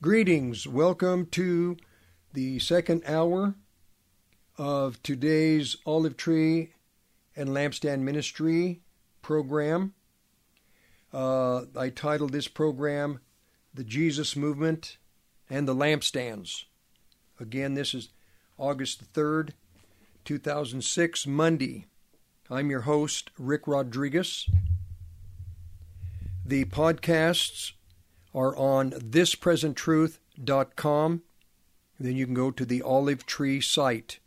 Greetings. Welcome to the second hour of today's Olive Tree and Lampstand Ministry program. I titled this program, The Jesus Movement and the Lampstands. Again, this is August the 3rd, 2006, Monday. I'm your host, Rick Rodriguez. The podcasts are on thispresenttruth.com. Then you can go to the Olive Tree site.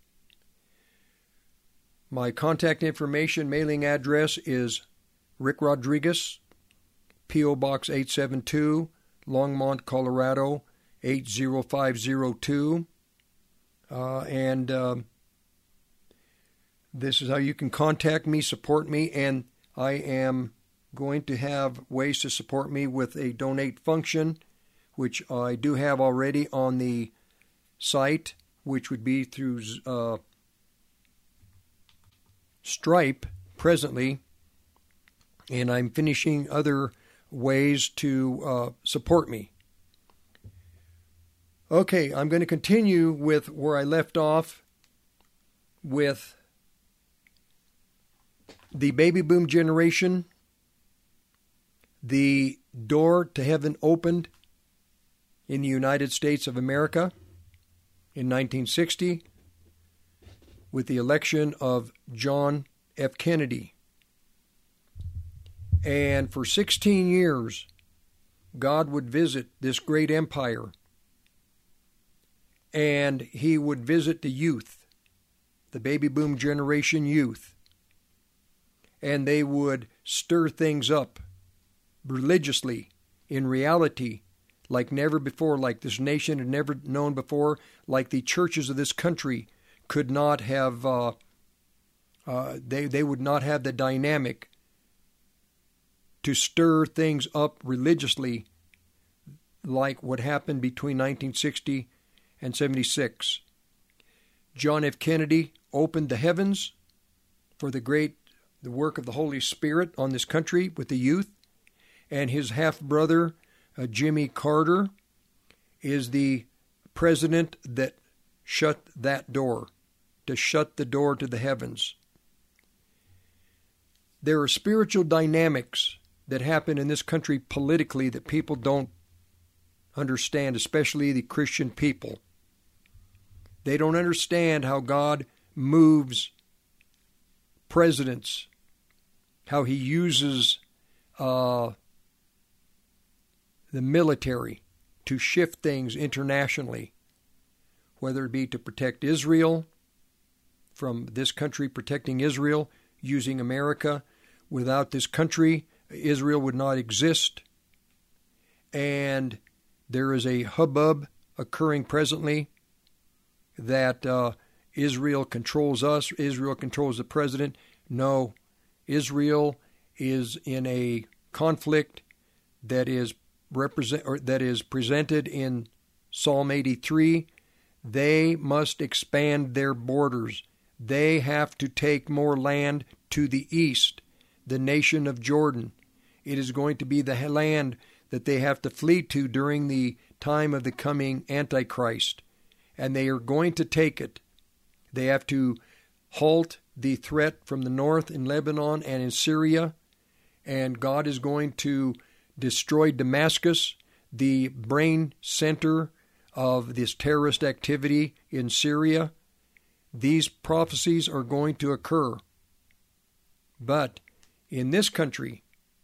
My contact information, mailing address is Rick Rodriguez, P.O. Box 872, Longmont, Colorado, 80502. This is how you can contact me, support me, and I am going to have ways to support me with a donate function, which I do have already on the site, which would be through Stripe presently, and I'm finishing other ways to support me. Okay, I'm going to continue with where I left off with the baby boom generation. The door to heaven opened in the United States of America in 1960 with the election of John F. Kennedy. And for 16 years, God would visit this great empire, and he would visit the youth, the baby boom generation youth, and they would stir things up religiously, in reality, like never before, like this nation had never known before, like the churches of this country could not have, they would not have the dynamic to stir things up religiously like what happened between 1960 and 76. John F. Kennedy opened the heavens for the work of the Holy Spirit on this country with the youth, and his half-brother, Jimmy Carter, is the president that shut that door, to shut the door to the heavens. There are spiritual dynamics that happen in this country politically that people don't understand, especially the Christian people. They don't understand how God moves presidents, how he uses the military to shift things internationally, whether it be to protect Israel, from this country protecting Israel, using America. Without this country, Israel would not exist. And there is a hubbub occurring presently that Israel controls us, Israel controls the president. No, Israel is in a conflict that is presented in Psalm 83. They must expand their borders. They have to take more land to the east, the nation of Jordan. It is going to be the land that they have to flee to during the time of the coming Antichrist, and they are going to take it. They have to halt the threat from the north in Lebanon and in Syria, and God is going to destroy Damascus, the brain center of this terrorist activity in Syria. These prophecies are going to occur. But in this country,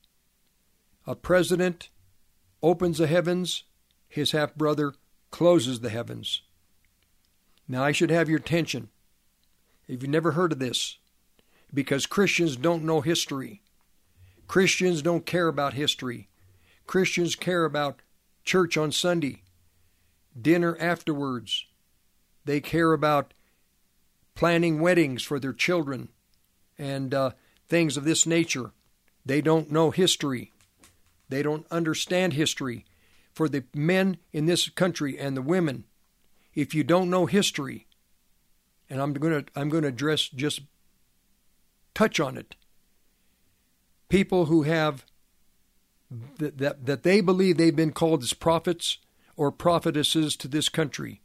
a president opens the heavens, his half-brother closes the heavens. Now, I should have your attention, if you've never heard of this, because Christians don't know history. Christians don't care about history. Christians care about church on Sunday, dinner afterwards. They care about planning weddings for their children and things of this nature. They don't know history. They don't understand history. For the men in this country and the women, if you don't know history, and I'm going to address, just touch on it, people who have that they believe they've been called as prophets or prophetesses to this country.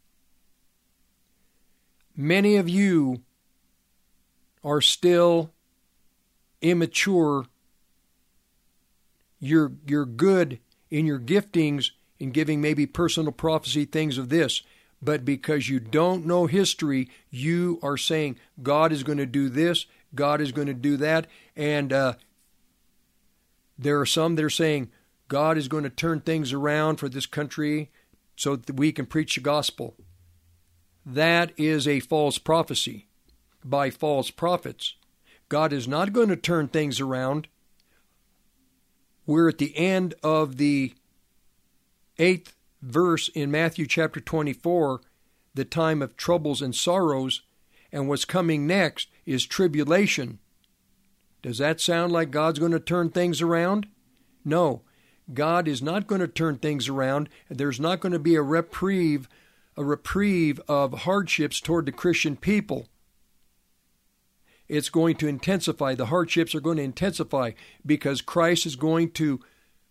Many of you are still immature. You're good in your giftings in giving maybe personal prophecy, things of this, but because you don't know history, you are saying God is going to do this, God is going to do that, and there are some that are saying God is going to turn things around for this country so that we can preach the gospel. That is a false prophecy by false prophets. God is not going to turn things around. We're at the end of the 8th verse in Matthew chapter 24, the time of troubles and sorrows, and what's coming next is tribulation. Does that sound like God's going to turn things around? No, God is not going to turn things around. There's not going to be a reprieve of hardships toward the Christian people. It's going to intensify. The hardships are going to intensify because Christ is going to,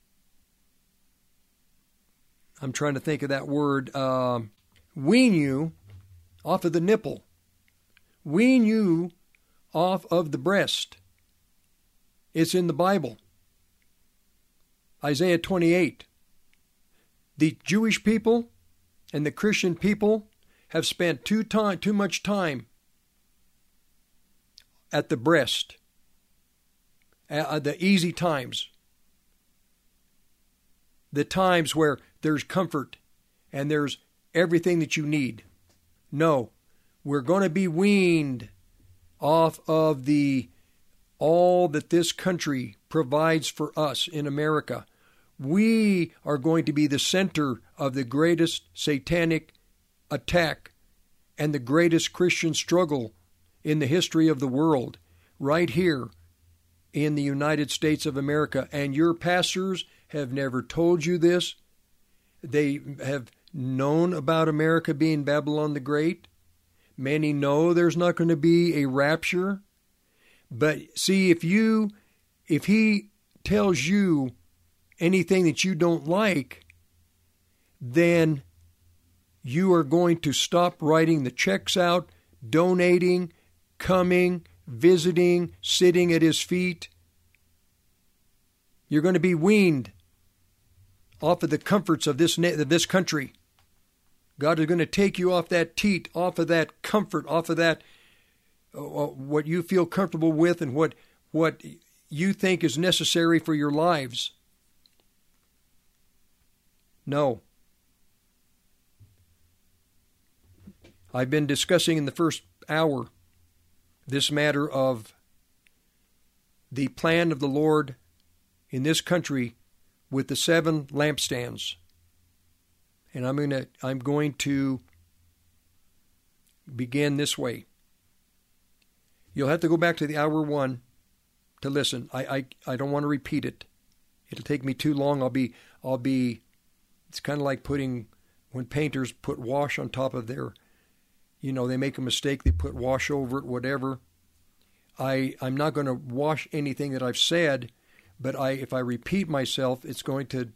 I'm trying to think of that word, wean you off of the nipple. Wean you off of the breast. It's in the Bible. Isaiah 28. The Jewish people and the Christian people have spent too much time at the breast, the easy times, the times where there's comfort and there's everything that you need. No, we're going to be weaned off of all that this country provides for us in America. We are going to be the center of the greatest satanic attack and the greatest Christian struggle in the history of the world, right here in the United States of America. And your pastors have never told you this. They have known about America being Babylon the Great. Many know there's not going to be a rapture. But see, if he tells you anything that you don't like, then you are going to stop writing the checks out, donating, coming, visiting, sitting at his feet. You're going to be weaned off of the comforts of this country. God is going to take you off that teat, off of that comfort, off of that what you feel comfortable with and what you think is necessary for your lives. No. I've been discussing in the first hour this matter of the plan of the Lord in this country with the 7 lampstands. And I'm going to begin this way. You'll have to go back to the hour 1 to listen. I don't want to repeat it. It'll take me too long. I'll be it's kind of like when painters put wash on top of their, they make a mistake, they put wash over it, whatever. I'm not going to wash anything that I've said, but if I repeat myself, it's going to,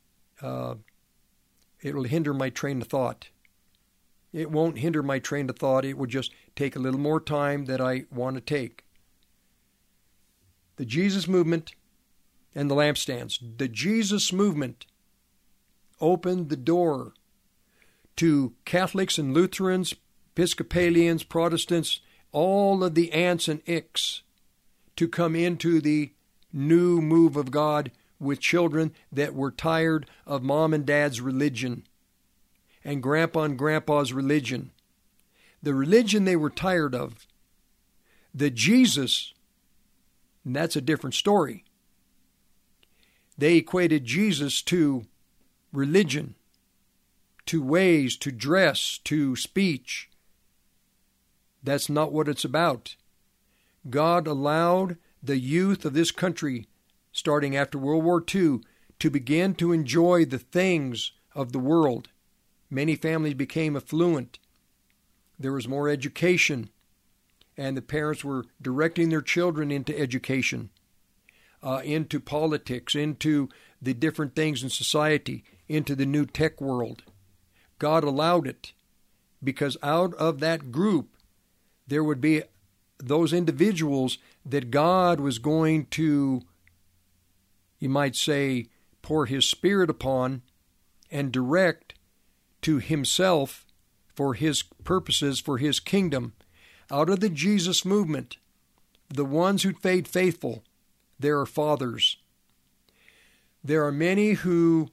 it'll hinder my train of thought. It won't hinder my train of thought. It will just take a little more time that I want to take. The Jesus movement and the lampstands. The Jesus movement opened the door to Catholics and Lutherans, Episcopalians, Protestants, all of the ants and icks to come into the new move of God with children that were tired of mom and dad's religion and grandpa and grandpa's religion. The religion they were tired of. The Jesus, and that's a different story. They equated Jesus to religion, to ways, to dress, to speech. That's not what it's about. God allowed the youth of this country, starting after World War II, to begin to enjoy the things of the world. Many families became affluent. There was more education, and the parents were directing their children into education, into politics, into the different things in society, into the new tech world. God allowed it because out of that group there would be those individuals that God was going to, you might say, pour His Spirit upon and direct to Himself for His purposes, for His kingdom. Out of the Jesus movement, the ones who stayed faithful, there are fathers. There are many who,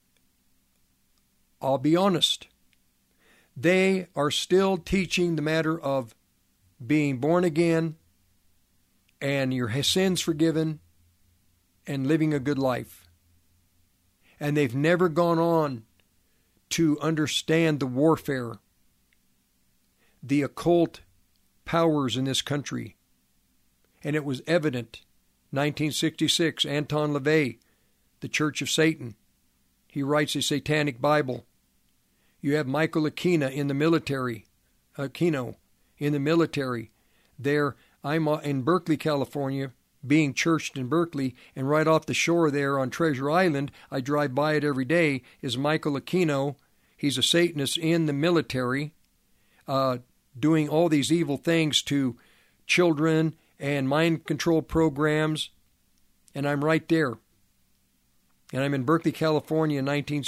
I'll be honest, they are still teaching the matter of being born again and your sins forgiven and living a good life. And they've never gone on to understand the warfare, the occult powers in this country. And it was evident. 1966, Anton LaVey, The Church of Satan. He writes a satanic Bible. You have Michael Aquino in the military. There, I'm in Berkeley, California, being churched in Berkeley, and right off the shore there on Treasure Island, I drive by it every day, is Michael Aquino. He's a Satanist in the military, doing all these evil things to children and mind control programs, and I'm right there. And I'm in Berkeley, California in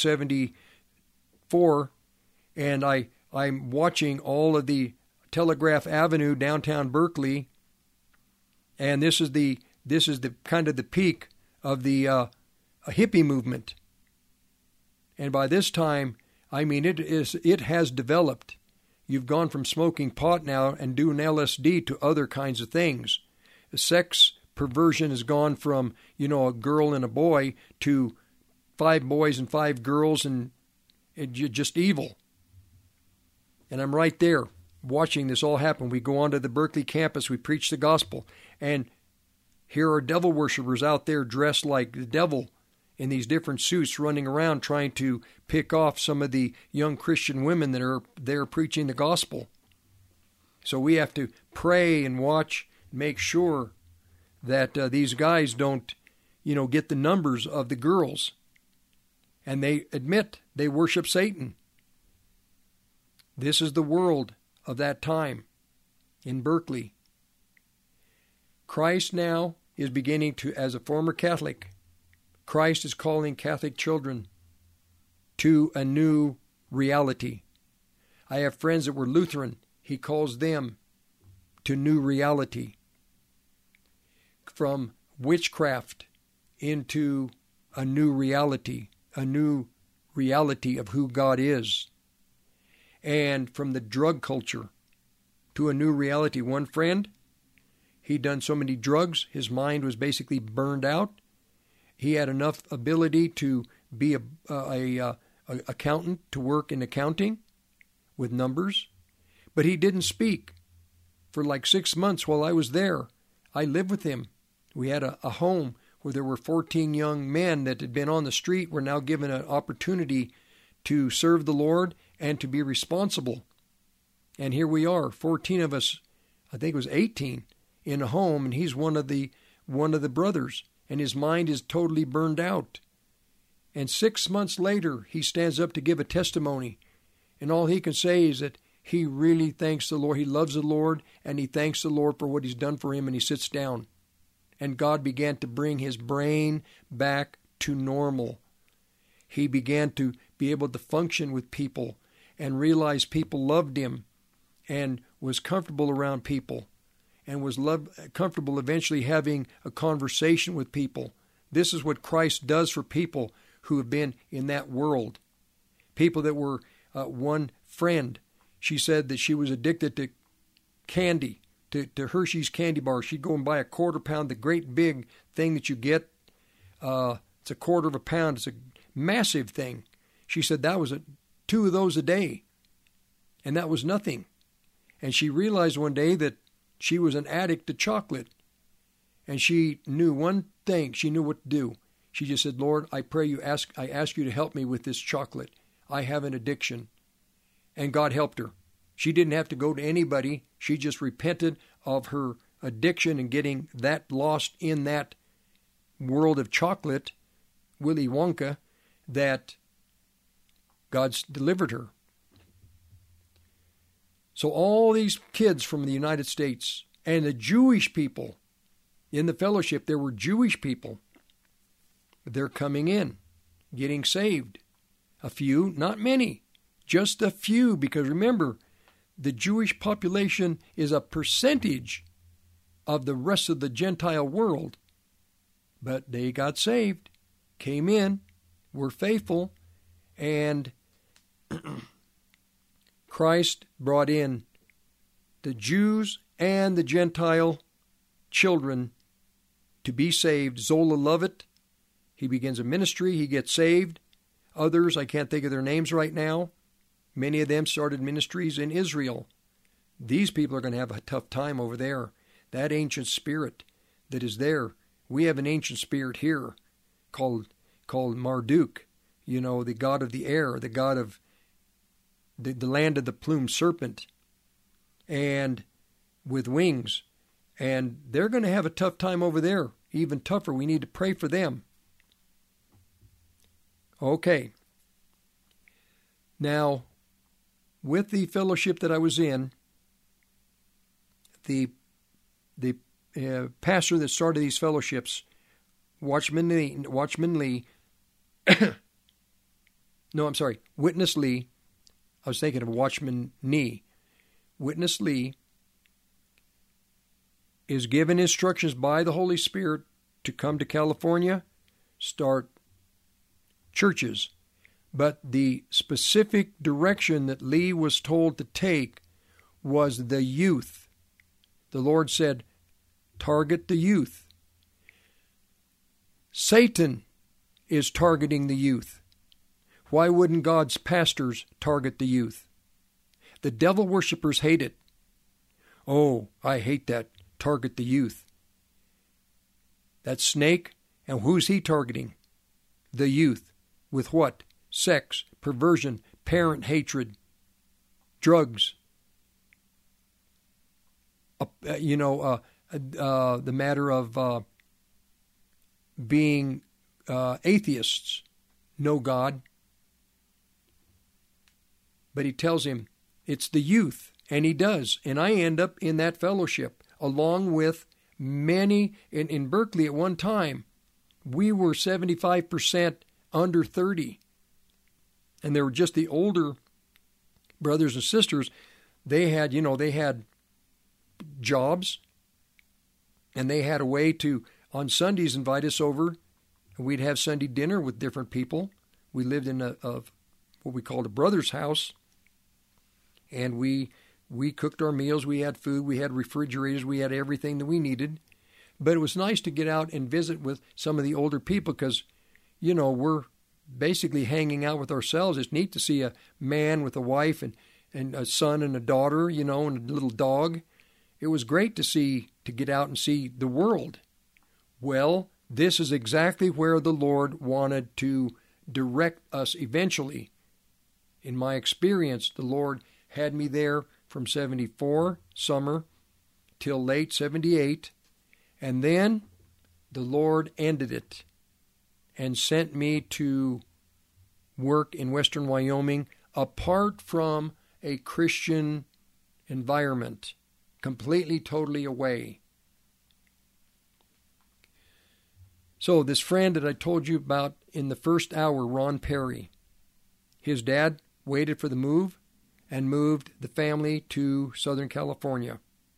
1974, and I'm watching all of the Telegraph Avenue, downtown Berkeley, and this is the kind of the peak of the hippie movement. And by this time, I mean it has developed. You've gone from smoking pot now and doing LSD to other kinds of things. Sex perversion has gone from, a girl and a boy to 5 boys and 5 girls, and just evil. And I'm right there watching this all happen. We go onto the Berkeley campus, we preach the gospel, and here are devil worshippers out there dressed like the devil in these different suits running around trying to pick off some of the young Christian women that are there preaching the gospel. So we have to pray and watch, make sure that these guys don't, get the numbers of the girls. And they admit they worship Satan. This is the world of that time in Berkeley. Christ now is beginning to, as a former Catholic, Christ is calling Catholic children to a new reality. I have friends that were Lutheran. He calls them to new reality. From witchcraft into a new reality of who God is. And from the drug culture to a new reality. One friend, he'd done so many drugs, his mind was basically burned out. He had enough ability to be a accountant, to work in accounting with numbers, but he didn't speak. For like 6 months while I was there, I lived with him. We had a home where there were 14 young men that had been on the street, were now given an opportunity to serve the Lord and to be responsible. And here we are, 14 of us, I think it was 18, in a home, and he's one of the brothers, and his mind is totally burned out. And 6 months later, he stands up to give a testimony, and all he can say is that he really thanks the Lord. He loves the Lord, and he thanks the Lord for what he's done for him, and he sits down. And God began to bring his brain back to normal. He began to be able to function with people and realize people loved him and was comfortable around people and was comfortable eventually having a conversation with people. This is what Christ does for people who have been in that world. People that were, one friend, she said that she was addicted to candy, to Hershey's candy bars. She'd go and buy a quarter pound, the great big thing that you get. It's a quarter of a pound. It's a massive thing. She said that was 2 of those a day, and that was nothing. And she realized one day that she was an addict to chocolate, and she knew one thing. She knew what to do. She just said, Lord, I pray I ask you to help me with this chocolate. I have an addiction. And God helped her. She didn't have to go to anybody. She just repented of her addiction and getting that lost in that world of chocolate, Willy Wonka, that God's delivered her. So all these kids from the United States and the Jewish people in the fellowship, there were Jewish people. They're coming in, getting saved. A few, not many, just a few, because remember, the Jewish population is a percentage of the rest of the Gentile world. But they got saved, came in, were faithful, and Christ brought in the Jews and the Gentile children to be saved. Zola Lovett, he begins a ministry, he gets saved. Others, I can't think of their names right now. Many of them started ministries in Israel. These people are going to have a tough time over there. That ancient spirit that is there. We have an ancient spirit here called Marduk, the god of the air, the god of the land of the plumed serpent, and with wings. And they're going to have a tough time over there, even tougher. We need to pray for them. Okay. Now, with the fellowship that I was in, the pastor that started these fellowships, Witness Lee. I was thinking of Watchman Nee. Witness Lee is given instructions by the Holy Spirit to come to California, start churches. But the specific direction that Lee was told to take was the youth. The Lord said, target the youth. Satan is targeting the youth. Why wouldn't God's pastors target the youth? The devil worshippers hate it. Oh, I hate that. Target the youth. That snake, and who's he targeting? The youth. With what? Sex, perversion, parent hatred, drugs. The matter of being atheists, no God. But he tells him it's the youth, and he does. And I end up in that fellowship along with many. In Berkeley at one time, we were 75% under 30. And they were just the older brothers and sisters. They had jobs, and they had a way to, on Sundays, invite us over. And we'd have Sunday dinner with different people. We lived in what we called a brother's house. And we cooked our meals, we had food, we had refrigerators, we had everything that we needed. But it was nice to get out and visit with some of the older people because, we're basically hanging out with ourselves. It's neat to see a man with a wife and a son and a daughter, and a little dog. It was great to get out and see the world. Well, this is exactly where the Lord wanted to direct us eventually. In my experience, the Lord had me there from 74, summer, till late 78, and then the Lord ended it and sent me to work in western Wyoming apart from a Christian environment, completely, totally away. So this friend that I told you about in the first hour, Ron Perry, his dad waited for the move and moved the family to Southern California.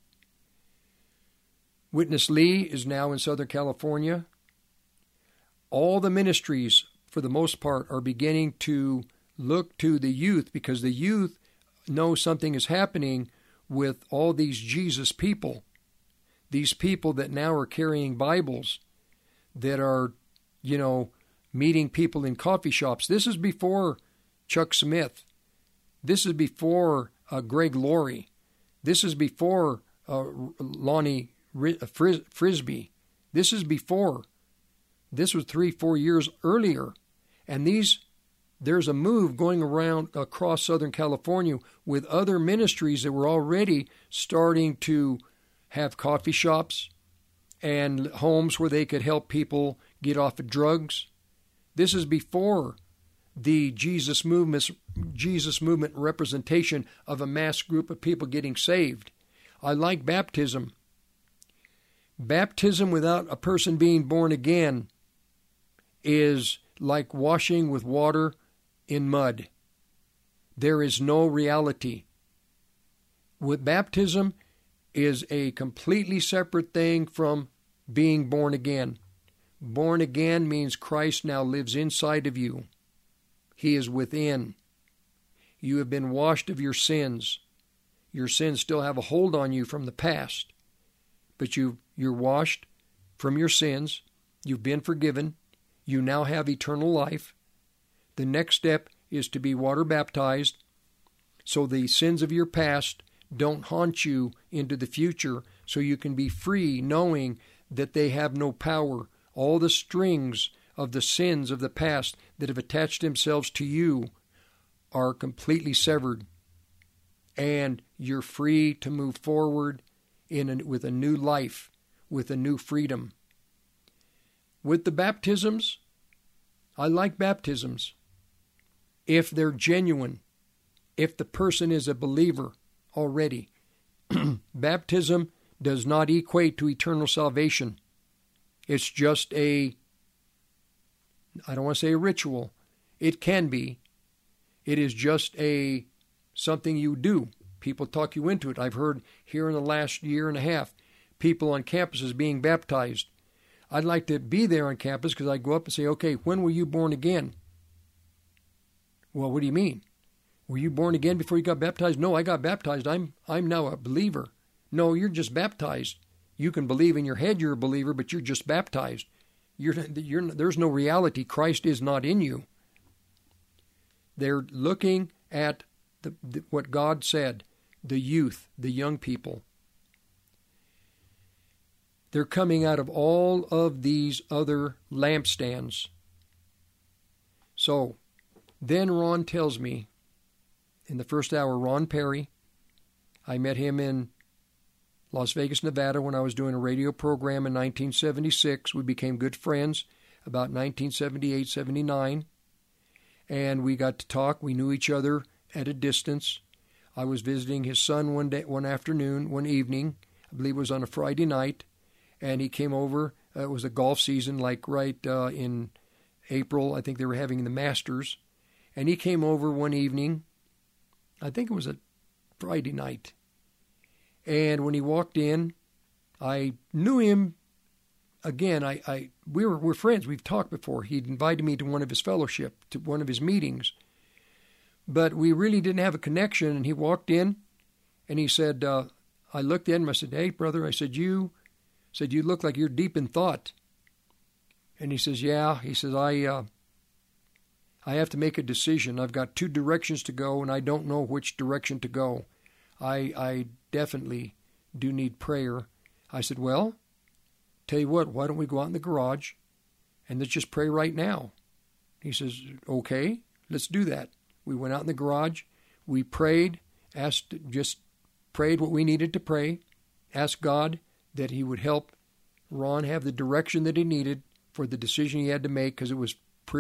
Witness Lee is now in Southern California. All the ministries, for the most part, are beginning to look to the youth because the youth know something is happening with all these Jesus people. These people that now are carrying Bibles, that are, meeting people in coffee shops. This is before Chuck Smith. This is before Greg Laurie. This is before Lonnie Frisbee. This is before. This was 3-4 years earlier. And there's a move going around across Southern California with other ministries that were already starting to have coffee shops and homes where they could help people get off of drugs. This is before the Jesus movement representation of a mass group of people getting saved. I like baptism. Baptism without a person being born again is like washing with water in mud. There is no reality. With baptism is a completely separate thing from being born again. Born again means Christ now lives inside of you. He is within. You have been washed of your sins. Your sins still have a hold on you from the past, but you're washed from your sins. You've been forgiven. You now have eternal life. The next step is to be water baptized, so the sins of your past don't haunt you into the future, so you can be free knowing that they have no power. All the strings of the sins of the past that have attached themselves to you are completely severed, and you're free to move forward with a new life, with a new freedom. With the baptisms, I like baptisms if they're genuine, if the person is a believer already. Baptism does not equate to eternal salvation. It's just I don't want to say a ritual. It can be. It is just something you do. People talk you into it. I've heard here in the last year and a half, people on campuses being baptized. I'd like to be there on campus because I go up and say, okay, when were you born again? Well, what do you mean? Were you born again before you got baptized? No, I got baptized. I'm now a believer. No, you're just baptized. You can believe in your head you're a believer, but you're just baptized. There's no reality. Christ is not in you. They're looking at what God said, the youth, the young people. They're coming out of all of these other lampstands. So, then Ron tells me, in the first hour, Ron Perry, I met him in Las Vegas, Nevada, when I was doing a radio program in 1976. We became good friends about 1978, 79. And we got to talk. We knew each other at a distance. I was visiting his son one evening. I believe it was on a Friday night. And he came over. It was a golf season, like right in April. I think they were having the Masters. And he came over one evening. I think it was a Friday night. And when he walked in, I knew him again. We're friends. We've talked before. He'd invited me to one of his fellowship, to one of his meetings. But we really didn't have a connection. And he walked in, and he said, I looked at him. I said, hey, brother. I said, you look like you're deep in thought. And he says, yeah. He says, I have to make a decision. I've got two directions to go, and I don't know which direction to go. I definitely do need prayer. I said, well, tell you what, why don't we go out in the garage and let's just pray right now? He says, okay, let's do that. We went out in the garage. We prayed, just prayed what we needed to pray, asked God that he would help Ron have the direction that he needed for the decision he had to make, because it was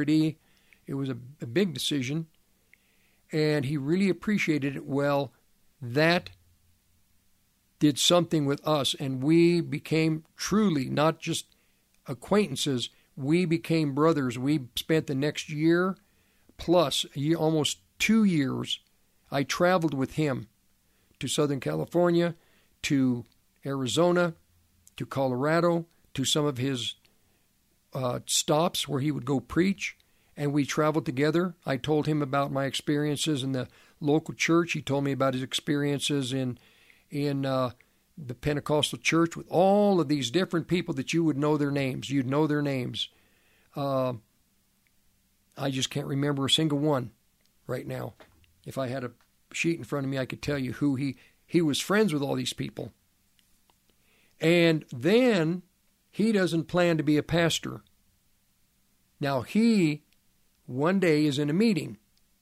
a big decision, and he really appreciated it. Well, that did something with us, and we became truly not just acquaintances, we became brothers. We spent the next year plus, almost 2 years, I traveled with him to Southern California, to Arizona, to Colorado, to some of his stops where he would go preach. And we traveled together. I told him about my experiences in the local church. He told me about his experiences in the Pentecostal church with all of these different people that you would know their names. You'd know their names. I just can't remember a single one right now. If I had a sheet in front of me, I could tell you who he was friends with all these people. And then he doesn't plan to be a pastor. Now he one day is in a meeting,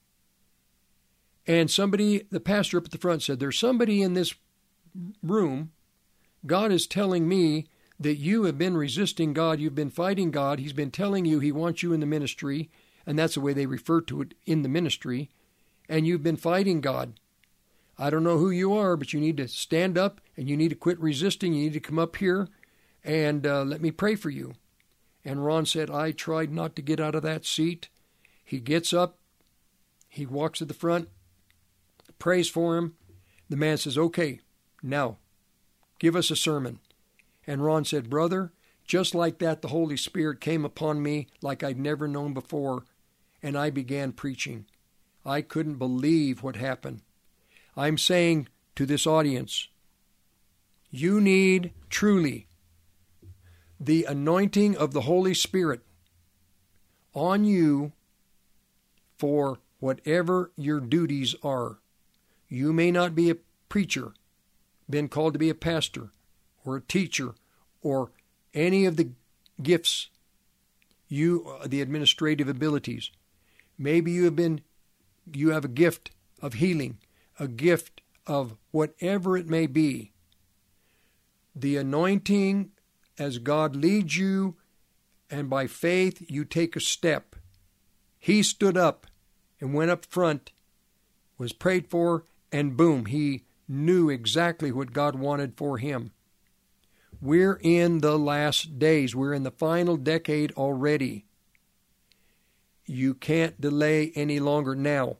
and the pastor up at the front said, there's somebody in this room. God is telling me that you have been resisting God. You've been fighting God. He's been telling you he wants you in the ministry. and that's the way they refer to it in the ministry, and you've been fighting God. I don't know who you are, but you need to stand up and you need to quit resisting. You need to come up here and let me pray for you. And Ron said, I tried not to get out of that seat. He gets up, he walks to the front, prays for him. The man says, okay, now give us a sermon. And Ron said, brother, just like that, the Holy Spirit came upon me like I'd never known before, and I began preaching. I couldn't believe what happened. I'm saying to this audience, you need truly the anointing of the Holy Spirit on you for whatever your duties are. You may not be a preacher, been called to be a pastor or a teacher or any of the gifts, the administrative abilities. Maybe you have a gift of healing, a gift of whatever it may be. The anointing, as God leads you, and by faith you take a step. He stood up and went up front, was prayed for, and boom, he knew exactly what God wanted for him. We're in the last days. We're in the final decade already. You can't delay any longer now.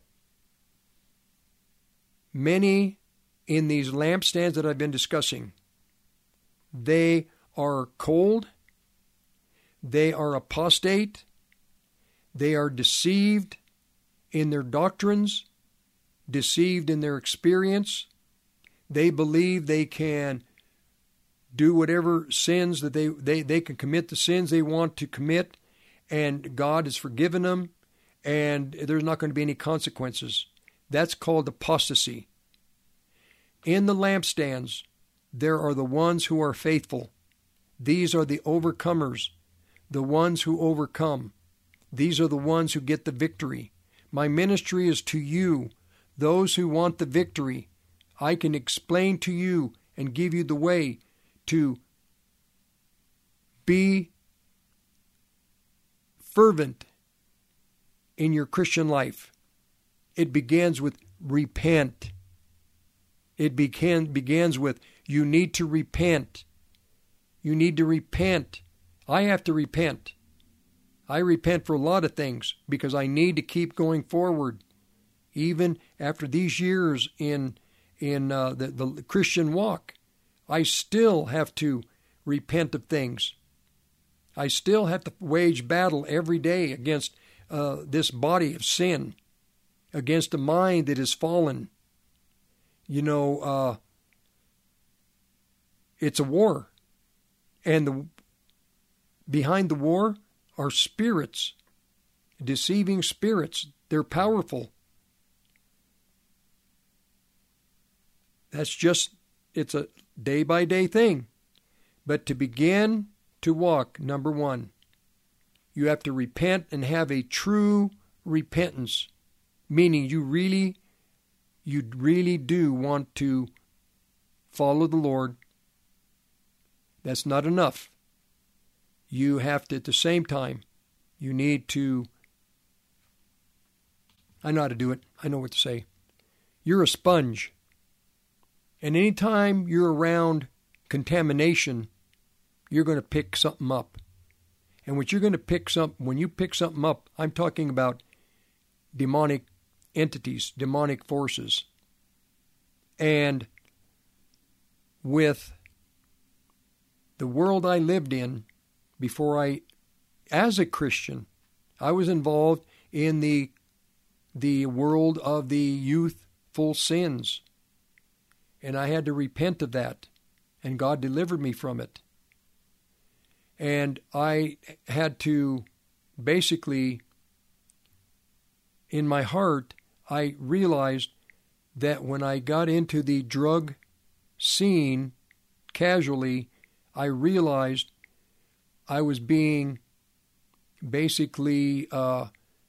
Many in these lampstands that I've been discussing, they are cold, they are apostate, they are deceived in their doctrines, deceived in their experience. They believe they can do whatever sins that they can commit the sins they want to commit, and God has forgiven them, and there's not going to be any consequences. That's called apostasy. In the lampstands, there are the ones who are faithful. These are the overcomers, the ones who overcome. These are the ones who get the victory. My ministry is to you, those who want the victory. I can explain to you and give you the way to be fervent in your Christian life. It begins with repent. It begins with you need to repent. You need to repent. I have to repent. I repent for a lot of things because I need to keep going forward. Even after these years in the Christian walk, I still have to repent of things. I still have to wage battle every day against this body of sin, against a mind that is fallen. It's a war. And behind the war are spirits, deceiving spirits. They're powerful. It's a day-by-day thing. But to begin to walk, number one, you have to repent and have a true repentance, meaning you really do want to follow the Lord. That's not enough. You have to, at the same time, you need to, I know how to do it. I know what to say. You're a sponge. And anytime you're around contamination, you're going to pick something up. And when you pick something up, I'm talking about demonic entities, demonic forces. And with the world I lived in as a Christian, I was involved in the world of the youthful sins. And I had to repent of that. And God delivered me from it. And I had to basically, in my heart, I realized that when I got into the drug scene casually, I realized I was being basically, I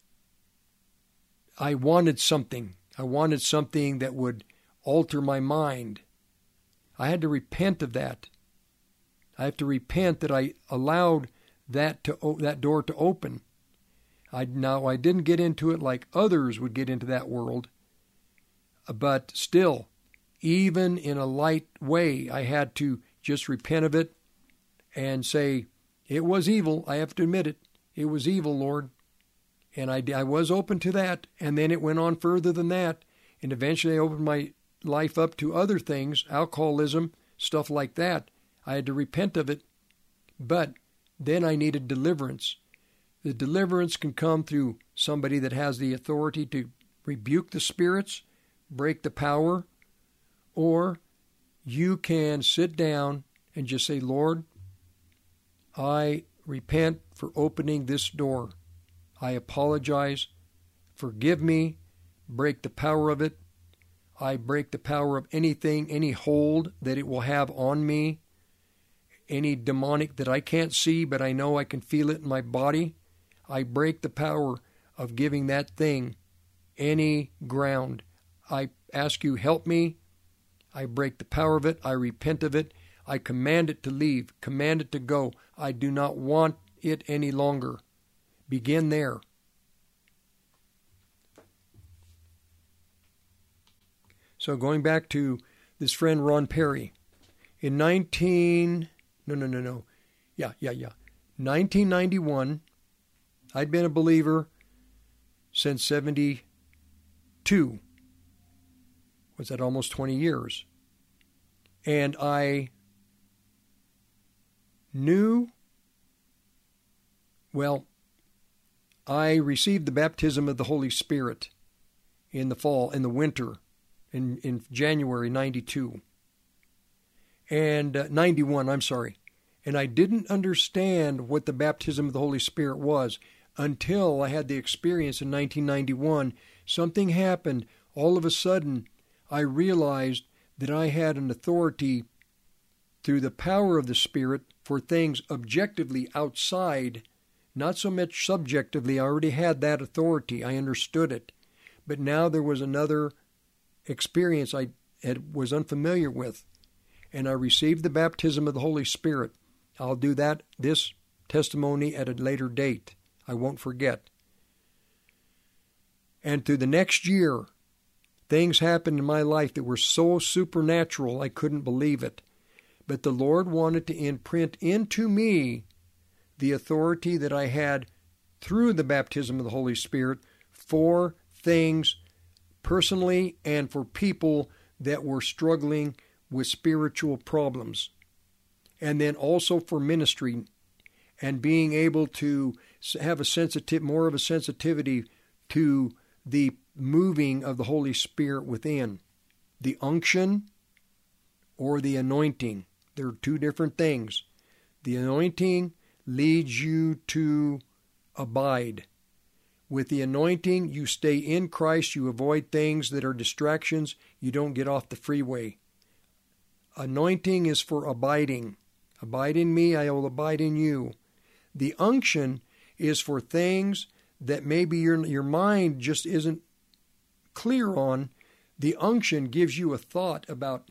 wanted something. I wanted something that would alter my mind. I had to repent of that. I have to repent that I allowed that door to open. I didn't get into it like others would get into that world, but still, even in a light way, I had to just repent of it and say, it was evil. I have to admit it. It was evil, Lord. And I was open to that. And then it went on further than that. And eventually I opened my life up to other things, alcoholism, stuff like that. I had to repent of it. But then I needed deliverance. The deliverance can come through somebody that has the authority to rebuke the spirits, break the power, or you can sit down and just say, Lord, I repent for opening this door. I apologize. Forgive me. Break the power of it. I break the power of anything, any hold that it will have on me, any demonic that I can't see, but I know I can feel it in my body. I break the power of giving that thing any ground. I ask you, help me. I break the power of it. I repent of it. I command it to leave, command it to go. I do not want it any longer. Begin there. So going back to this friend Ron Perry, in 1991, I'd been a believer since 72. Was that almost 20 years? And I I received the baptism of the Holy Spirit in the winter, in January 92. And 91, I'm sorry. And I didn't understand what the baptism of the Holy Spirit was until I had the experience in 1991. Something happened. All of a sudden, I realized that I had an authority through the power of the Spirit for things objectively outside, not so much subjectively. I already had that authority. I understood it. But now there was another experience I was unfamiliar with, and I received the baptism of the Holy Spirit. I'll do this testimony at a later date. I won't forget. And through the next year, things happened in my life that were so supernatural I couldn't believe it. But the Lord wanted to imprint into me the authority that I had through the baptism of the Holy Spirit for things personally and for people that were struggling with spiritual problems. And then also for ministry and being able to have more of a sensitivity to the moving of the Holy Spirit within. The unction or the anointing. They're two different things. The anointing leads you to abide. With the anointing, you stay in Christ. You avoid things that are distractions. You don't get off the freeway. Anointing is for abiding. Abide in me, I will abide in you. The unction is for things that maybe your mind just isn't clear on. The unction gives you a thought about,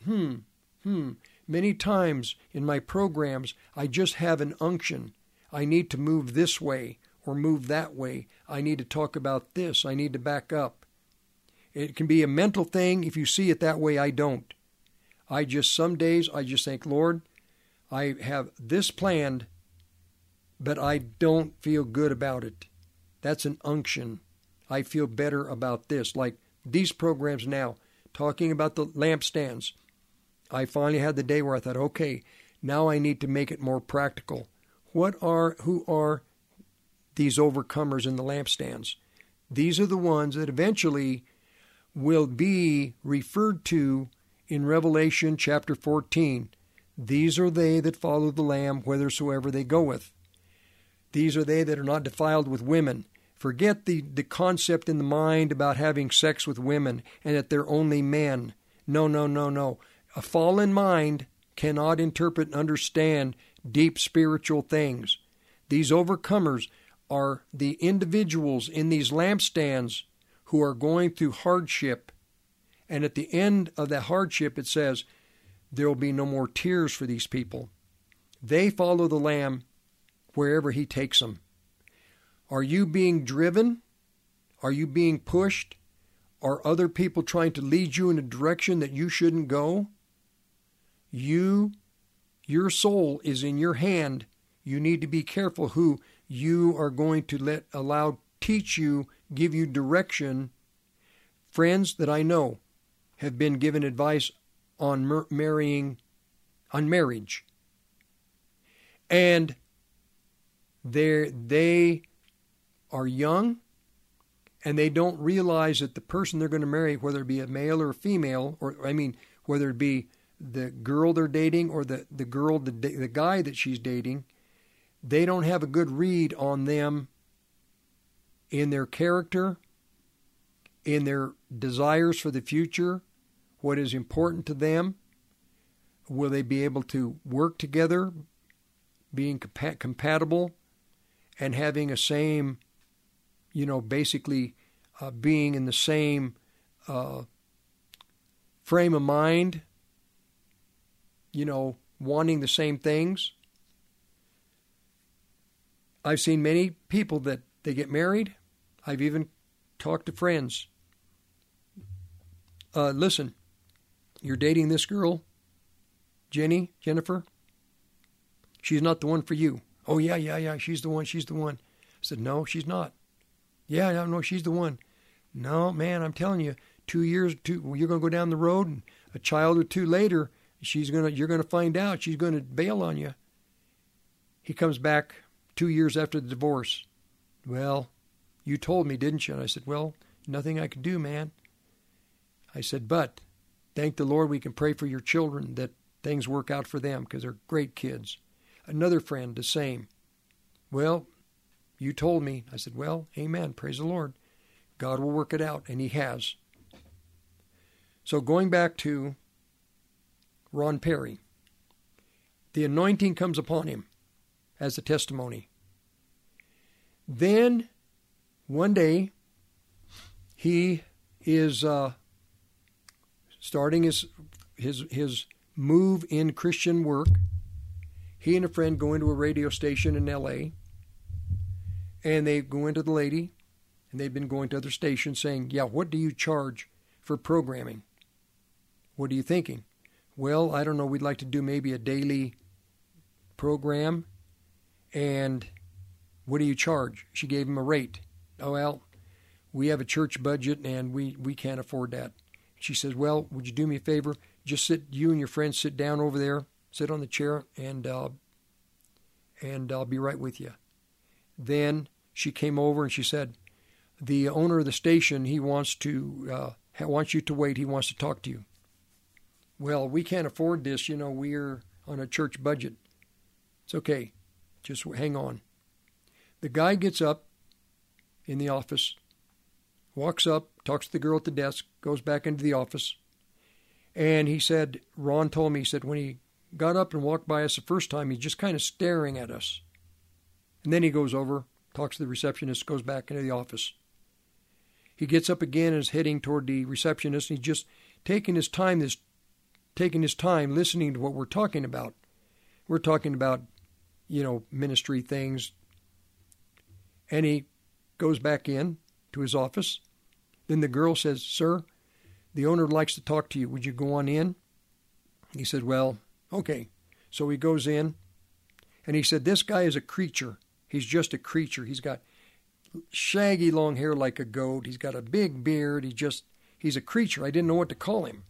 Many times in my programs, I just have an unction. I need to move this way or move that way. I need to talk about this. I need to back up. It can be a mental thing. If you see it that way, I don't. Some days I just think, Lord, I have this planned, but I don't feel good about it. That's an unction. I feel better about this. Like these programs now, talking about the lampstands. I finally had the day where I thought, okay, now I need to make it more practical. Who are these overcomers in the lampstands? These are the ones that eventually will be referred to in Revelation chapter 14. These are they that follow the Lamb whithersoever they goeth. These are they that are not defiled with women. Forget the concept in the mind about having sex with women and that they're only men. No. A fallen mind cannot interpret and understand deep spiritual things. These overcomers are the individuals in these lampstands who are going through hardship. And at the end of that hardship, it says, there will be no more tears for these people. They follow the Lamb wherever he takes them. Are you being driven? Are you being pushed? Are other people trying to lead you in a direction that you shouldn't go? Your soul is in your hand. You need to be careful who you are going to allow teach you, give you direction. Friends that I know have been given advice on marriage. And they are young, and they don't realize that the person they're going to marry, whether it be a male or a female, whether it be the girl they're dating or the guy that she's dating, they don't have a good read on them in their character, in their desires for the future, what is important to them. Will they be able to work together, being compatible, and having a same, basically being in the same frame of mind, wanting the same things. I've seen many people that they get married. I've even talked to friends. Listen, you're dating this girl, Jennifer. She's not the one for you. Oh, yeah, she's the one. I said, no, she's not. Yeah, no, she's the one. No, man, I'm telling you, 2 years, you're going to go down the road, and a child or two later, you're going to find out. She's going to bail on you. He comes back 2 years after the divorce. Well, you told me, didn't you? And I said, well, nothing I could do, man. I said, but thank the Lord we can pray for your children that things work out for them because they're great kids. Another friend, the same. Well, you told me. I said, well, amen. Praise the Lord. God will work it out, and he has. So going back to Ron Perry, the anointing comes upon him as a testimony. Then one day he is starting his move in Christian work. He and a friend go into a radio station in L.A., and they go into the lady, and they've been going to other stations saying, yeah, what do you charge for programming? What are you thinking? Well, I don't know, we'd like to do maybe a daily program, and what do you charge? She gave him a rate. Oh, well, we have a church budget, and we can't afford that. She says, well, would you do me a favor? Just you and your friends sit down over there, sit on the chair, and I'll be right with you. Then she came over and she said, the owner of the station, he wants you to wait. He wants to talk to you. Well, we can't afford this. We're on a church budget. It's okay. Just hang on. The guy gets up in the office, walks up, talks to the girl at the desk, goes back into the office. And he said, Ron told me, he said, when he got up and walked by us the first time, he's just kind of staring at us. And then he goes over, talks to the receptionist, goes back into the office. He gets up again and is heading toward the receptionist, and he's just taking his time listening to what we're talking about. We're talking about, ministry things. And he goes back in to his office. Then the girl says, sir, the owner likes to talk to you. Would you go on in? He said, well, okay. So he goes in, and he said, this guy is a creature. He's just a creature. He's got shaggy long hair like a goat. He's got a big beard. He's a creature. I didn't know what to call him.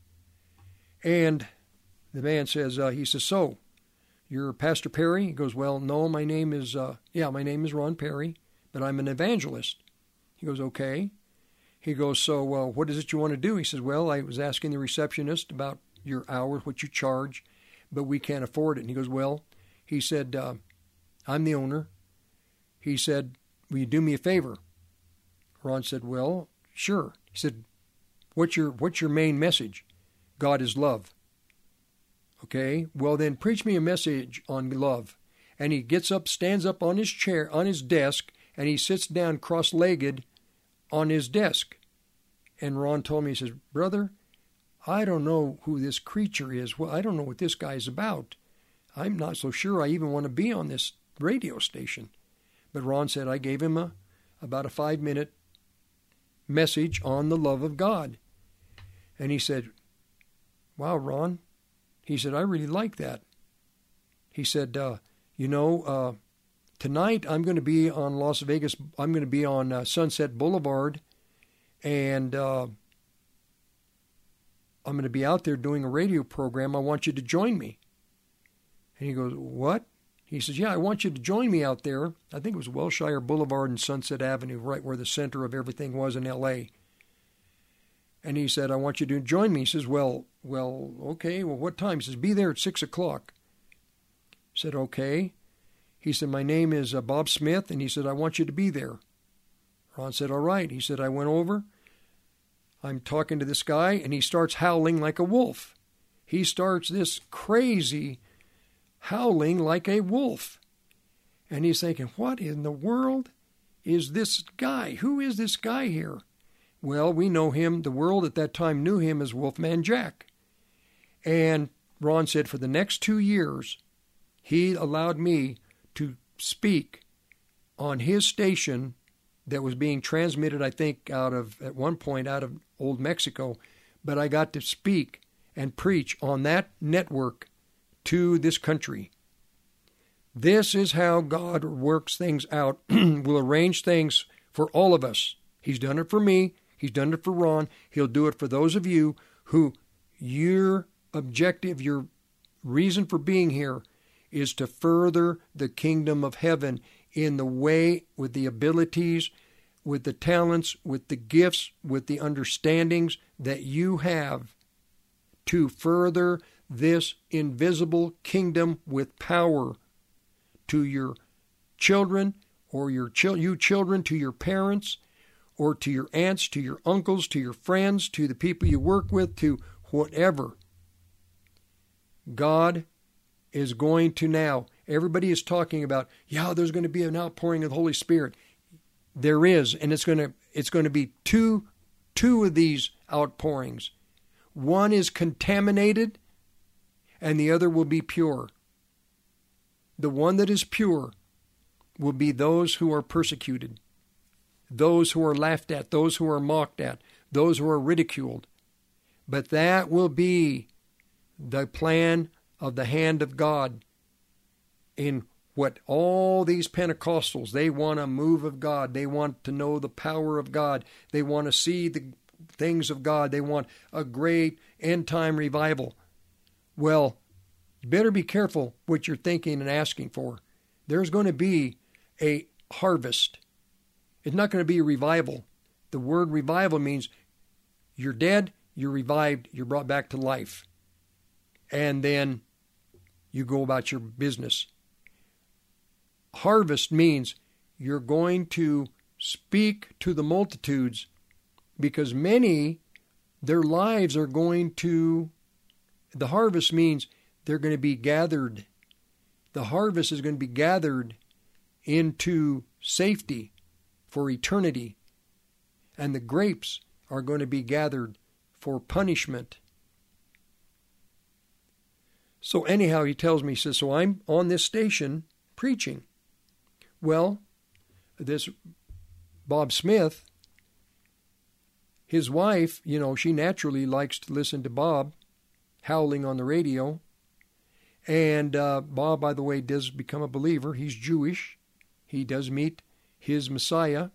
And the man says, he says, so, you're Pastor Perry? He goes, well, no, my name is Ron Perry, but I'm an evangelist. He goes, okay. He goes, so what is it you want to do? He says, well, I was asking the receptionist about your hours, what you charge, but we can't afford it. And he goes, well, he said, I'm the owner. He said, will you do me a favor? Ron said, well, sure. He said, what's your main message? God is love. Okay, well then preach me a message on love. And he gets up, stands up on his chair, on his desk, and he sits down cross-legged on his desk. And Ron told me, he says, brother, I don't know who this creature is. Well, I don't know what this guy is about. I'm not so sure I even want to be on this radio station. But Ron said, I gave him about a 5-minute message on the love of God. And he said, wow, Ron. He said, I really like that. He said, tonight I'm going to be on Las Vegas. I'm going to be on Sunset Boulevard. And I'm going to be out there doing a radio program. I want you to join me. And he goes, what? He says, yeah, I want you to join me out there. I think it was Wilshire Boulevard and Sunset Avenue, right where the center of everything was in L.A. And he said, I want you to join me. He says, well, okay. Well, what time? He says, be there at 6 o'clock. I said, okay. He said, my name is Bob Smith. And he said, I want you to be there. Ron said, all right. He said, I went over. I'm talking to this guy, and he starts howling like a wolf. He starts this crazy howling like a wolf. And he's thinking, what in the world is this guy? Who is this guy here? Well, we know him. The world at that time knew him as Wolfman Jack. And Ron said for the next 2 years, he allowed me to speak on his station that was being transmitted, I think, at one point out of Old Mexico. But I got to speak and preach on that network to this country. This is how God works things out, will arrange things for all of us. He's done it for me. He's done it for Ron. He'll do it for those of you who your objective, your reason for being here is to further the kingdom of heaven in the way, with the abilities, with the talents, with the gifts, with the understandings that you have to further this invisible kingdom with power to your children, or you children to your parents, or to your aunts, to your uncles, to your friends, to the people you work with, to whatever. God is going to now, everybody is talking about, there's going to be an outpouring of the Holy Spirit. There is, and it's going to be two of these outpourings. One is contaminated, and the other will be pure. The one that is pure will be those who are persecuted, those who are laughed at, those who are mocked at, those who are ridiculed. But that will be the plan of the hand of God in what all these Pentecostals, they want a move of God. They want to know the power of God. They want to see the things of God. They want a great end-time revival. Well, you better be careful what you're thinking and asking for. There's going to be a harvest. It's not going to be a revival. The word revival means you're dead, you're revived, you're brought back to life. And then you go about your business. Harvest means you're going to speak to the multitudes, because many, their lives are going to, the harvest means they're going to be gathered. The harvest is going to be gathered into safety for eternity. And the grapes are going to be gathered for punishment. So anyhow, he tells me, he says, so I'm on this station preaching. Well, this Bob Smith, his wife, she naturally likes to listen to Bob howling on the radio. And Bob, by the way, does become a believer. He's Jewish. He does meet his Messiah.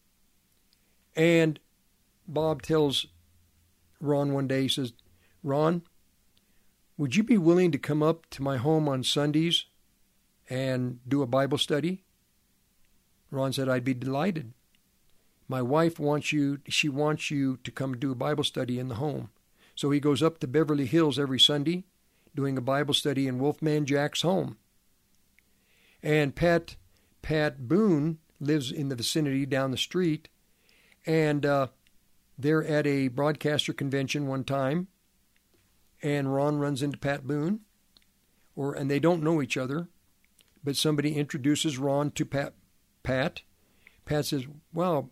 And Bob tells Ron one day, he says, Ron, would you be willing to come up to my home on Sundays and do a Bible study? Ron said, I'd be delighted. My wife wants you to come do a Bible study in the home. So he goes up to Beverly Hills every Sunday, doing a Bible study in Wolfman Jack's home. And Pat Boone lives in the vicinity down the street, and they're at a broadcaster convention one time, and Ron runs into Pat Boone, and they don't know each other, but somebody introduces Ron to Pat. Pat says, well,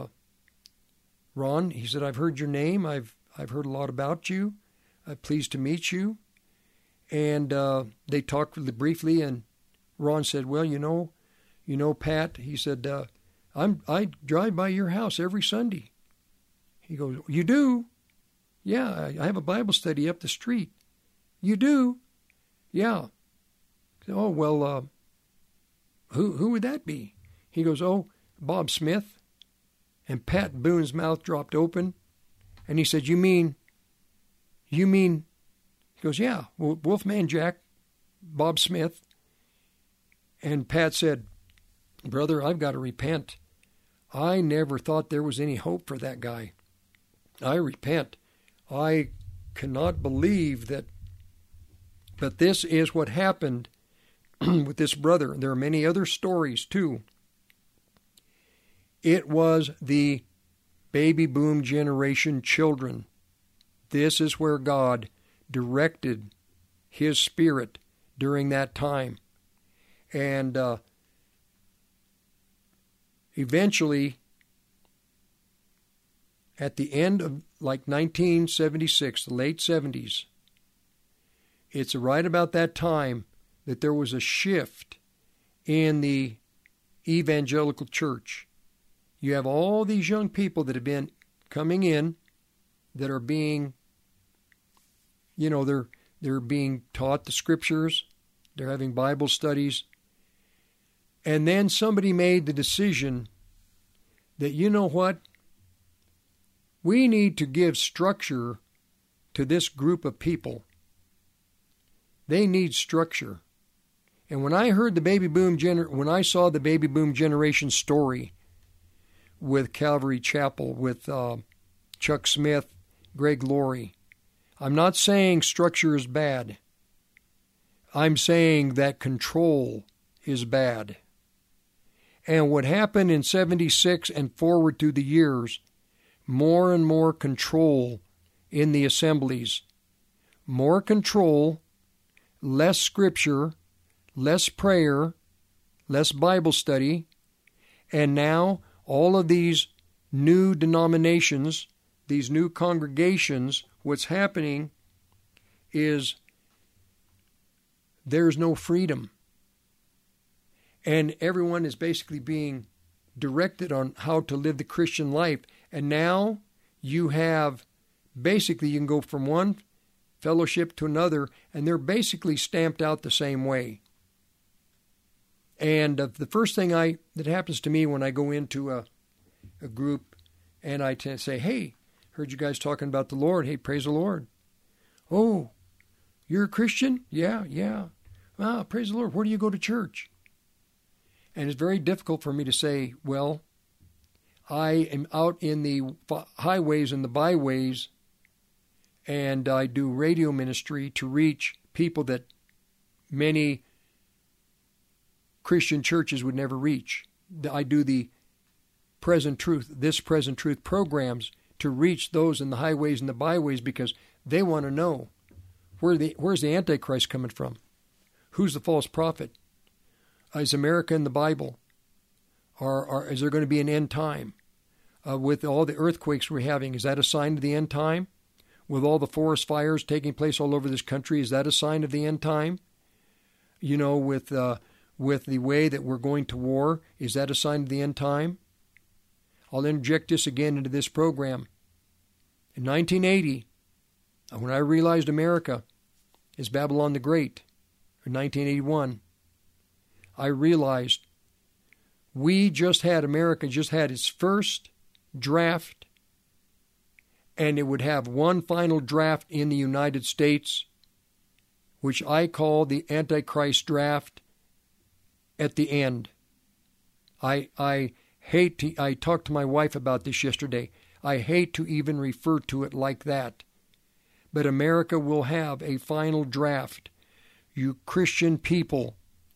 Ron, he said, I've heard your name. I've heard a lot about you. I'm pleased to meet you. And they talked briefly, and Ron said, well, you know, Pat, he said, I drive by your house every Sunday. He goes, you do? Yeah, I have a Bible study up the street. You do? Yeah. Oh, well, who would that be? He goes, oh, Bob Smith. And Pat Boone's mouth dropped open. And he said, you mean, he goes, yeah, Wolfman Jack, Bob Smith. And Pat said, brother, I've got to repent. I never thought there was any hope for that guy. I repent. I cannot believe that. But this is what happened with this brother. There are many other stories too. It was the baby boom generation children. This is where God directed His Spirit during that time. And eventually, at the end of like 1976, the late 70s, it's right about that time that there was a shift in the evangelical church. You have all these young people that have been coming in that are being, you know, they're being taught the scriptures, they're having Bible studies, and then somebody made the decision that, you know what, we need to give structure to this group of people. They need structure. And when I heard when I saw the baby boom generation story with Calvary Chapel, with Chuck Smith, Greg Laurie, I'm not saying structure is bad. I'm saying that control is bad. And what happened in 76 and forward through the years, more and more control in the assemblies. More control, less scripture, less prayer, less Bible study, and now all of these new denominations, these new congregations, what's happening is there's no freedom. And everyone is basically being directed on how to live the Christian life. And now you have, basically you can go from one fellowship to another, and they're basically stamped out the same way. And the first thing that happens to me when I go into a group and I tend to say, hey, heard you guys talking about the Lord. Hey, praise the Lord. Oh, you're a Christian? Yeah. Ah, praise the Lord. Where do you go to church? And it's very difficult for me to say, well, I am out in the highways and the byways, and I do radio ministry to reach people that many Christian churches would never reach. I do the Present Truth programs to reach those in the highways and the byways because they want to know where's the Antichrist coming from? Who's the false prophet? Is America in the Bible? Is there going to be an end time? With all the earthquakes we're having, is that a sign of the end time? With all the forest fires taking place all over this country, is that a sign of the end time? You know, with the way that we're going to war, is that a sign of the end time? I'll interject this again into this program. In 1980, when I realized America is Babylon the Great, in 1981, I realized America just had its first draft, and it would have one final draft in the United States, which I call the Antichrist draft at the end. I talked to my wife about this yesterday. I hate to even refer to it like that. But America will have a final draft. You Christian people,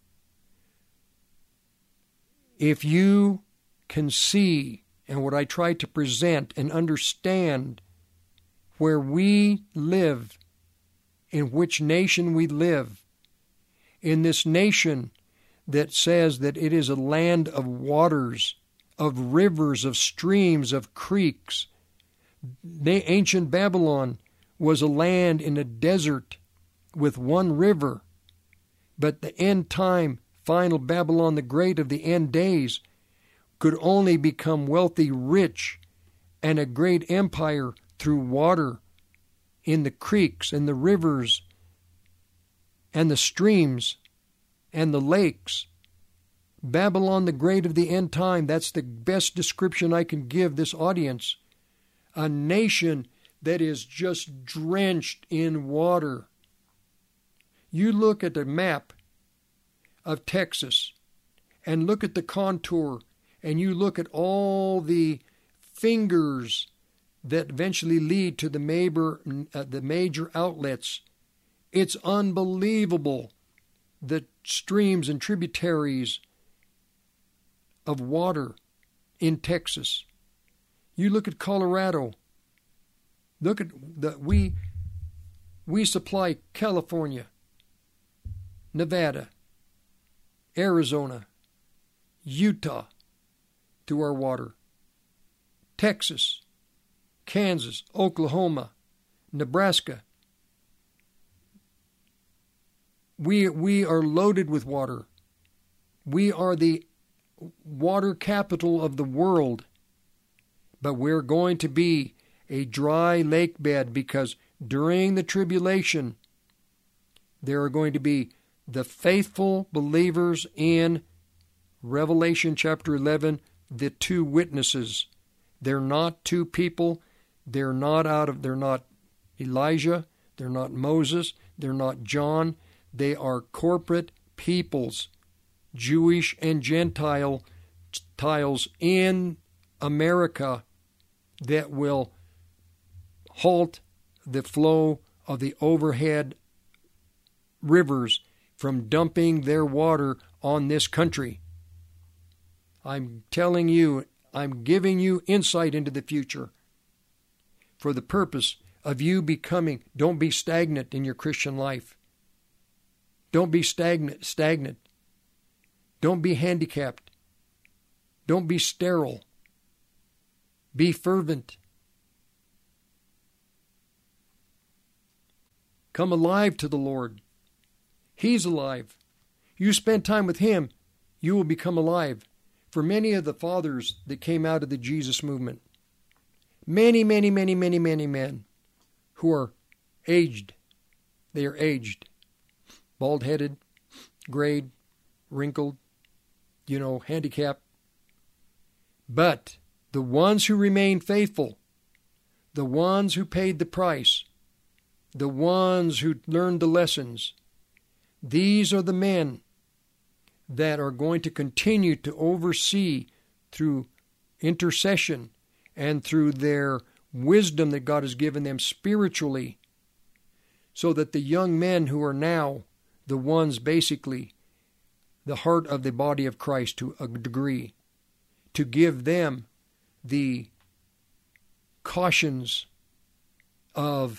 if you can see, and what I try to present and understand where we live, in which nation we live, in this nation that says that it is a land of waters, of rivers, of streams, of creeks. The ancient Babylon was a land in a desert with one river, but the end time final Babylon the Great of the end days could only become wealthy, rich, and a great empire through water in the creeks and the rivers and the streams and the lakes. Babylon the Great of the end time, that's the best description I can give this audience. A nation that is just drenched in water. You look at the map of Texas and look at the contour, and you look at all the fingers that eventually lead to the major outlets. It's unbelievable, the streams and tributaries of water in Texas. You look at Colorado. Look at we supply California, Nevada, Arizona, Utah through our water. Texas, Kansas, Oklahoma, Nebraska. We are loaded with water. We are the water capital of the world. But we're going to be a dry lake bed, because during the tribulation there are going to be the faithful believers in Revelation chapter 11, the two witnesses. They're not two people. They're not Elijah. They're not Moses. They're not John. They are corporate peoples, Jewish and Gentiles in America, that will halt the flow of the overhead rivers from dumping their water on this country. I'm telling you, I'm giving you insight into the future for the purpose of you becoming, don't be stagnant in your Christian life. Don't be stagnant. Don't be handicapped. Don't be sterile. Be fervent. Come alive to the Lord. He's alive. You spend time with Him, you will become alive. For many of the fathers that came out of the Jesus movement, many men who are aged, they are aged, bald-headed, grayed, wrinkled, handicapped. But the ones who remain faithful, the ones who paid the price, the ones who learned the lessons, these are the men that are going to continue to oversee through intercession and through their wisdom that God has given them spiritually, so that the young men who are now the ones basically the heart of the body of Christ to a degree, to give them the cautions of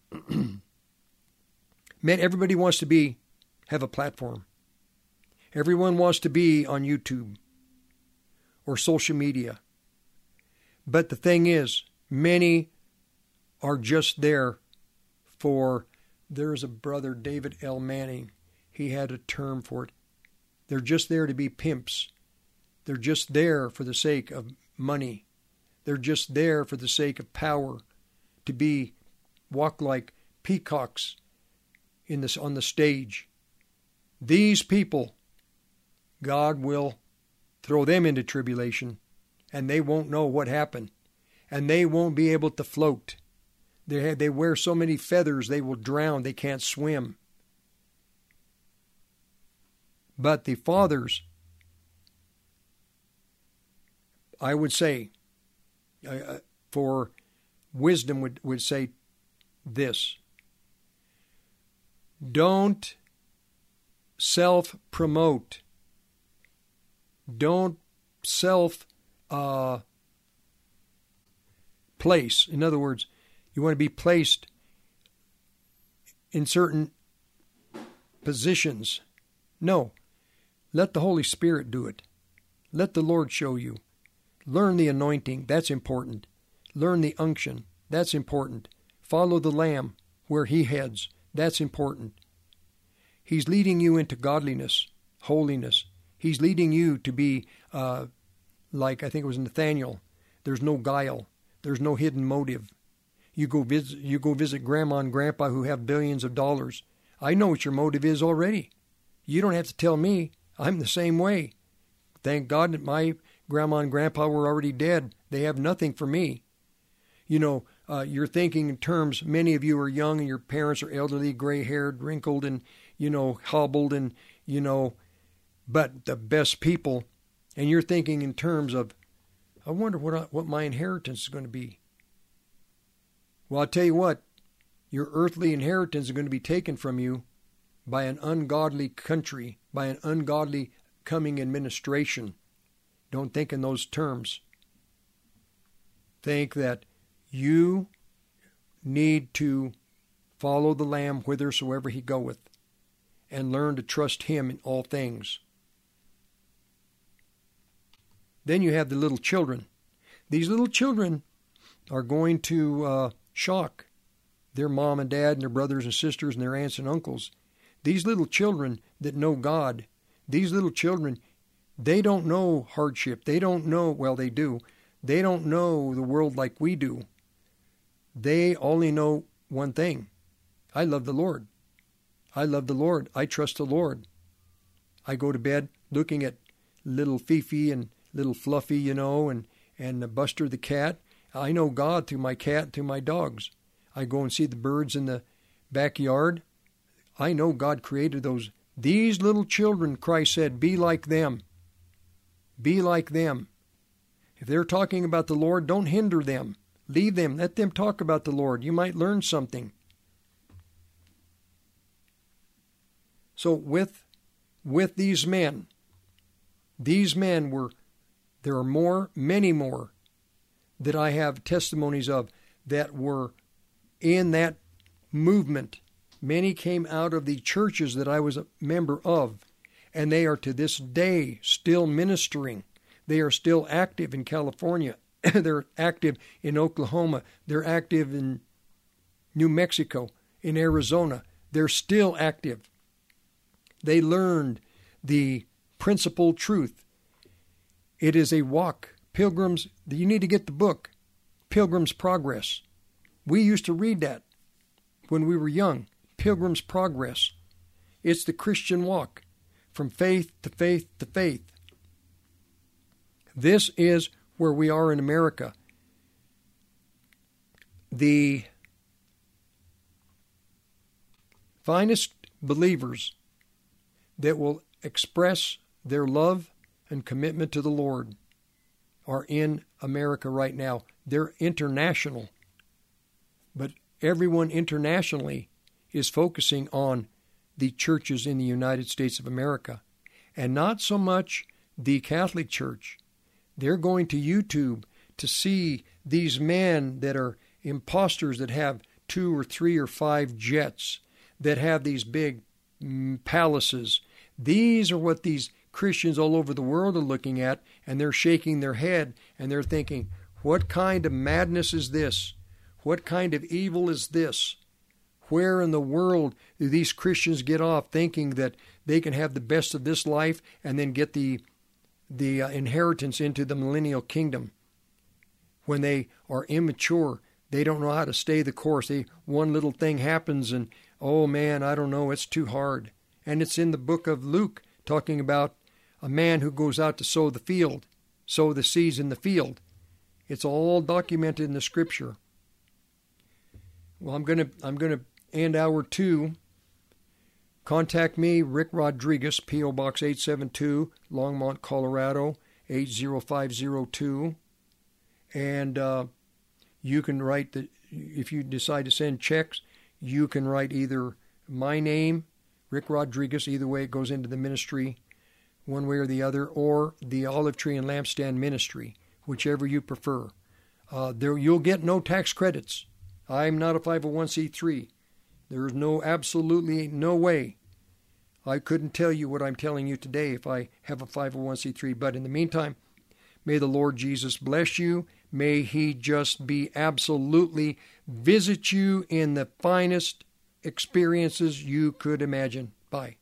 man, everybody wants to have a platform. Everyone wants to be on YouTube or social media. But the thing is, many are just there there's a brother, David L. Manning. He had a term for it. They're just there to be pimps. They're just there for the sake of money. They're just there for the sake of power, to walk like peacocks on the stage. These people, God will throw them into tribulation, and they won't know what happened, and they won't be able to float. They wear so many feathers they will drown. They can't swim. But the fathers, I would say, for wisdom would say this: don't self-promote. Don't self-place. In other words, you want to be placed in certain positions. No. Let the Holy Spirit do it. Let the Lord show you. Learn the anointing. That's important. Learn the unction. That's important. Follow the Lamb where He heads. That's important. He's leading you into godliness. holiness. He's leading you to be like I think it was Nathaniel. There's no guile. There's no hidden motive. You go visit Grandma and Grandpa who have billions of dollars. I know what your motive is already. You don't have to tell me. I'm the same way. Thank God that my Grandma and Grandpa were already dead. They have nothing for me. You know, you're thinking in terms, many of you are young and your parents are elderly, gray-haired, wrinkled, and, hobbled, and, but the best people. And you're thinking in terms of, I wonder what my inheritance is going to be. Well, I'll tell you what, your earthly inheritance is going to be taken from you by an ungodly country, by an ungodly coming administration. Don't think in those terms. Think that you need to follow the Lamb whithersoever he goeth, and learn to trust him in all things. Then you have the little children. These little children are going to shock their mom and dad and their brothers and sisters and their aunts and uncles. These little children that know God, these little children, they don't know hardship. They don't know, well, they do. They don't know the world like we do. They only know one thing. I love the Lord. I love the Lord. I trust the Lord. I go to bed looking at little Fifi and little Fluffy, and Buster the cat. I know God through my cat, through my dogs. I go and see the birds in the backyard. I know God created those. These little children, Christ said, be like them. Be like them. If they're talking about the Lord, don't hinder them. Leave them. Let them talk about the Lord. You might learn something. So with these men were, there are many more that I have testimonies of that were in that movement. Many came out of the churches that I was a member of, and they are to this day still ministering. They are still active in California. They're active in Oklahoma. They're active in New Mexico, in Arizona. They're still active. They learned the principal truth. It is a walk. Pilgrims, you need to get the book, Pilgrim's Progress. We used to read that when we were young. Pilgrim's Progress. It's the Christian walk from faith to faith to faith. This is where we are in America. The finest believers that will express their love and commitment to the Lord are in America right now. They're international. But everyone internationally is focusing on the churches in the United States of America, and not so much the Catholic Church. They're going to YouTube to see these men that are imposters that have 2 or 3 or 5 jets, that have these big palaces. These are what these Christians all over the world are looking at, and they're shaking their head, and they're thinking, what kind of madness is this? What kind of evil is this? Where in the world do these Christians get off thinking that they can have the best of this life and then get the inheritance into the millennial kingdom? When they are immature, they don't know how to stay the course. One little thing happens and, oh man, I don't know, it's too hard. And it's in the book of Luke, talking about a man who goes out to sow the seeds in the field. It's all documented in the Scripture. Well, I'm gonna end hour 2. Contact me, Rick Rodriguez, P.O. Box 872, Longmont, Colorado 80502, and you can write if you decide to send checks, you can write either my name, Rick Rodriguez, either way it goes into the ministry, one way or the other, or the Olive Tree and Lampstand Ministry, whichever you prefer. You'll get no tax credits. I'm not a 501c3. There's absolutely no way. I couldn't tell you what I'm telling you today if I have a 501c3. But in the meantime, may the Lord Jesus bless you. May He just be absolutely visit you in the finest experiences you could imagine. Bye.